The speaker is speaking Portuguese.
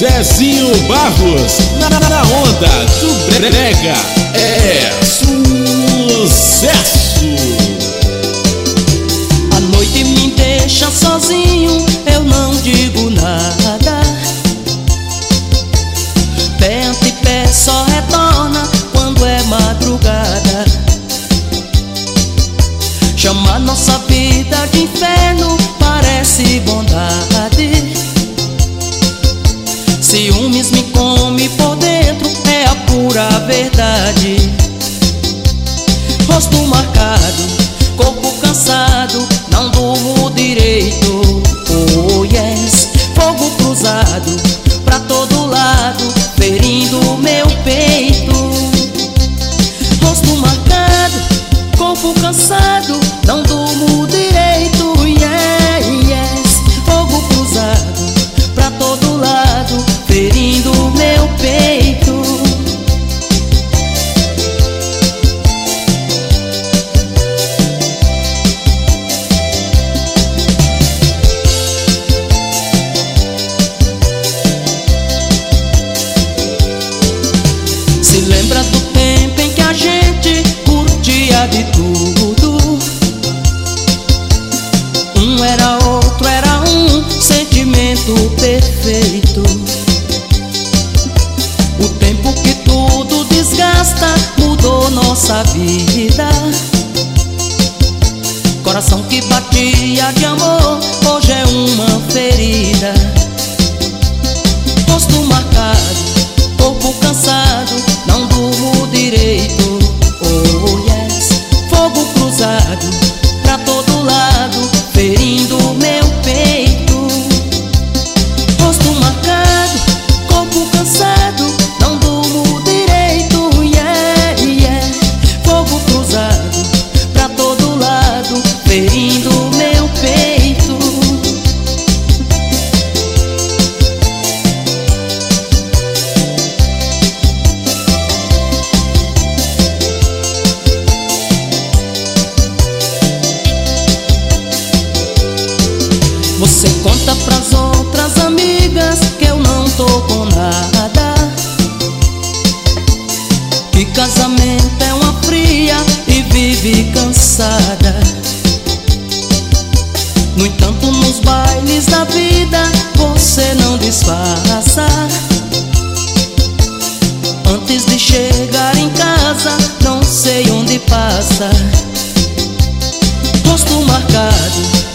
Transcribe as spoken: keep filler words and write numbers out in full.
Zezinho Barros, na, na onda do brega, é sucesso. A noite me deixa sozinho, eu não digo nada. Pé ante pé só retorna quando é madrugada. Chama nossa vida de inferno, parece bondade. Ciúmes me come por dentro, é a pura verdade. Rosto marcado, corpo cansado, não durmo direito. Oh yes, fogo cruzado pra todo lado, ferindo meu peito. Rosto marcado, corpo cansado, não durmo direito. Yeah, yes, fogo cruzado pra todo lado, ferindo meu peito. Se lembra do tempo em que a gente curtia de tudo? Um era outro, era um sentimento perfeito. O tempo que tudo desgasta mudou nossa vida. Coração que batia de amor hoje é uma ferida. Rosto marcado, corpo cansado, não durmo direito. Oh yes, fogo cruzado pra todo lado, ferindo meu peito. Rosto marcado, corpo cansado, não durmo direito. Yeah, yeah, fogo cruzado pra todo lado, ferindo meu peito. Você conta pras outras amigas que eu não tô com nada, que casamento é uma fria e vive cansada. No entanto, nos bailes da vida você não disfarça. Antes de chegar em casa, não sei onde passa. Rosto marcado,